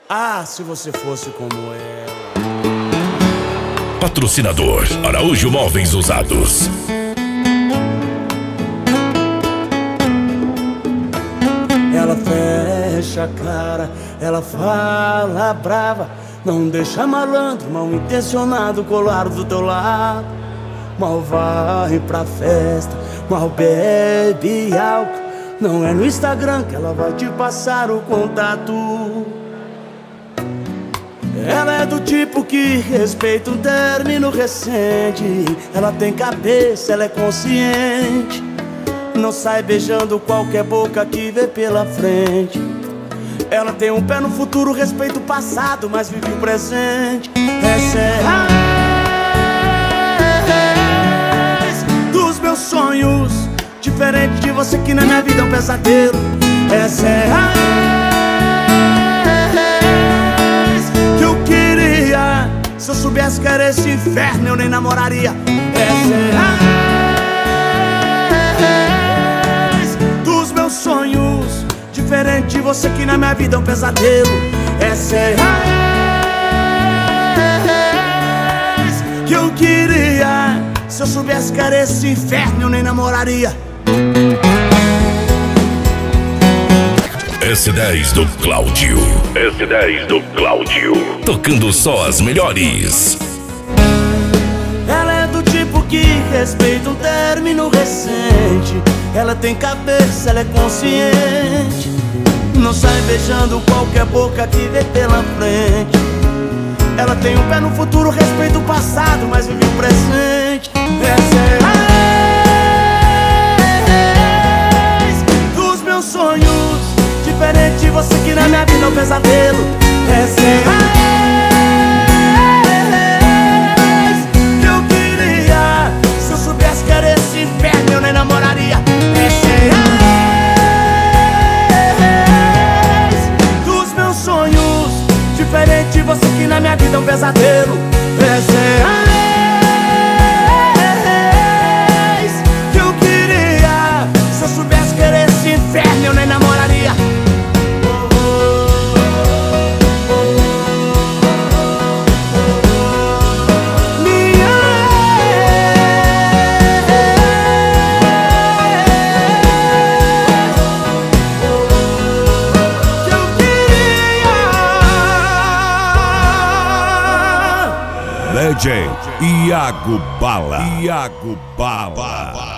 Ah, se você fosse como ela. Patrocinador Araújo Móveis Usados. Ela fecha a cara, ela fala brava, não deixa malandro, mal intencionado colar do teu lado. Mal vai pra festa, mal bebe álcool. Não é no Instagram que ela vai te passar o contato. Ela é do tipo que respeita um término recente. Ela tem cabeça, ela é consciente. Não sai beijando qualquer boca que vê pela frente. Ela tem um pé no futuro, respeita o passado, mas vive o presente. Essa é a ex dos meus sonhos, diferente de você que na minha vida é um pesadelo. Essa é a ex que eu queria. Se eu soubesse que era esse inferno, eu nem namoraria. Essa é a ex dos meus sonhos, diferente de você que na minha vida é um pesadelo. Essa é a ex que eu queria. Se eu soubesse que era esse inferno, eu nem namoraria. S10 do Cláudio. S10 do Cláudio. Tocando só as melhores. Ela é do tipo que respeita um término recente. Ela tem cabeça, ela é consciente. Não sai beijando qualquer boca que vê pela frente. Ela tem um pé no futuro, respeita o passado, mas vive o presente. Essa é a ex dos meus sonhos, diferente de você que na minha vida é um pesadelo. Essa é a ex que eu queria. Se eu soubesse que era esse inferno, eu nem namoraria. Essa é a ex dos meus sonhos, diferente de você que na minha vida é um pesadelo. Essa é a ex que eu queria. Se eu soubesse que era esse inferno, eu nem namoraria. DJ Iago Bala. Iago Bala.